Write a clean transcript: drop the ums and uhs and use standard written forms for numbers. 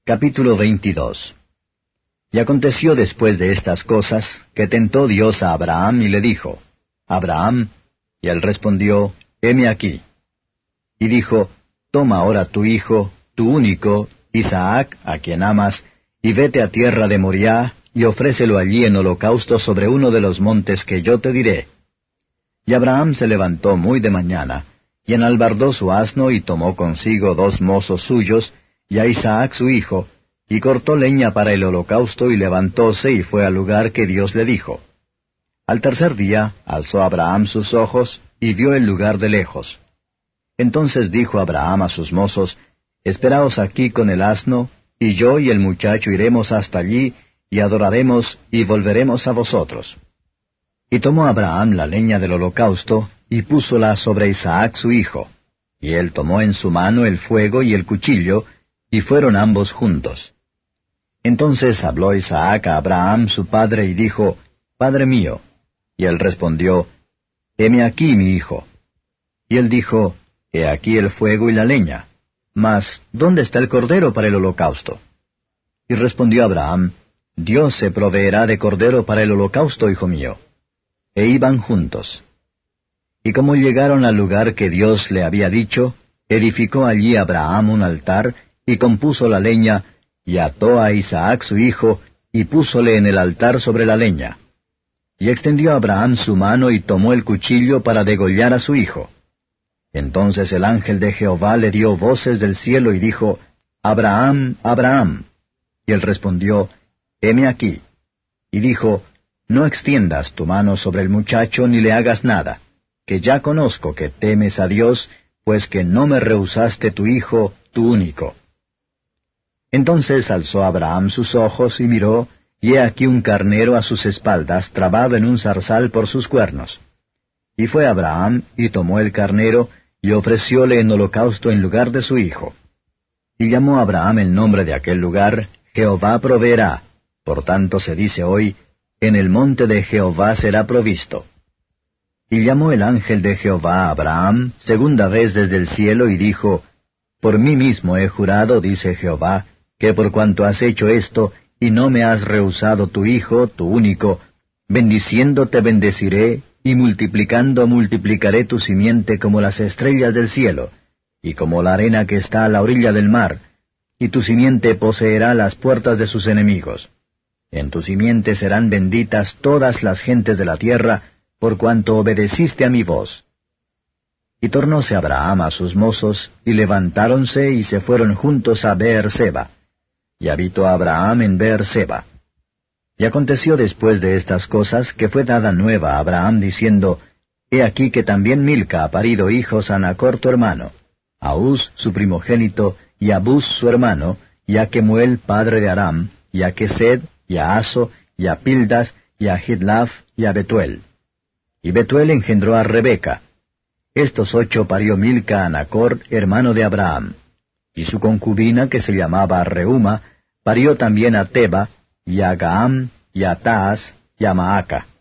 Capítulo 22. Y aconteció después de estas cosas, que tentó Dios a Abraham y le dijo, Abraham, y él respondió, heme aquí. Y dijo, toma ahora tu hijo, tu único, Isaac, a quien amas, y vete a tierra de Moriah, y ofrécelo allí en holocausto sobre uno de los montes que yo te diré. Y Abraham se levantó muy de mañana, y enalbardó su asno, y tomó consigo 2 mozos suyos, y a Isaac su hijo, y cortó leña para el holocausto, y levantóse y fue al lugar que Dios le dijo. Al tercer día alzó Abraham sus ojos, y vio el lugar de lejos. Entonces dijo Abraham a sus mozos, esperaos aquí con el asno, y yo y el muchacho iremos hasta allí, y adoraremos, y volveremos a vosotros. Y tomó Abraham la leña del holocausto, y púsola sobre Isaac su hijo. Y él tomó en su mano el fuego y el cuchillo, y fueron ambos juntos. Entonces habló Isaac a Abraham su padre, y dijo, Padre mío. Y él respondió, heme aquí, mi hijo. Y él dijo, he aquí el fuego y la leña. Mas, ¿dónde está el cordero para el holocausto? Y respondió Abraham, Dios se proveerá de cordero para el holocausto, hijo mío. E iban juntos. Y como llegaron al lugar que Dios le había dicho, edificó allí Abraham un altar, y compuso la leña, y ató a Isaac su hijo, y púsole en el altar sobre la leña. Y extendió Abraham su mano, y tomó el cuchillo para degollar a su hijo. Entonces el ángel de Jehová le dio voces del cielo, y dijo, Abraham, Abraham. Y él respondió, heme aquí. Y dijo, no extiendas tu mano sobre el muchacho, ni le hagas nada, que ya conozco que temes a Dios, pues que no me rehusaste tu hijo, tu único. Entonces alzó Abraham sus ojos y miró, y he aquí un carnero a sus espaldas, trabado en un zarzal por sus cuernos. Y fue Abraham, y tomó el carnero, y ofrecióle en holocausto en lugar de su hijo. Y llamó Abraham el nombre de aquel lugar, Jehová proveerá. Por tanto se dice hoy, en el monte de Jehová será provisto. Y llamó el ángel de Jehová a Abraham, segunda vez desde el cielo, y dijo, por mí mismo he jurado, dice Jehová, que por cuanto has hecho esto, y no me has rehusado tu hijo, tu único, bendiciendo te bendeciré, y multiplicando multiplicaré tu simiente como las estrellas del cielo, y como la arena que está a la orilla del mar, y tu simiente poseerá las puertas de sus enemigos. En tu simiente serán benditas todas las gentes de la tierra, por cuanto obedeciste a mi voz. Y tornóse Abraham a sus mozos, y levantáronse y se fueron juntos a Beer-seba. Y habitó Abraham en Beer-seba. Y aconteció después de estas cosas, que fue dada nueva a Abraham, diciendo, he aquí que también Milca ha parido hijos a Nachr tu hermano, a Uz su primogénito, y a Buz su hermano, y a Kemuel padre de Aram, y a Kesed, y a Aso, y a Pildas, y a Hidlaf, y a Betuel. Y Betuel engendró a Rebeca. Estos 8 parió Milca a Nachr, hermano de Abraham. Y su concubina, que se llamaba Reuma, parió también a Teba, y a Gaam, y a Taas, y a Maaca.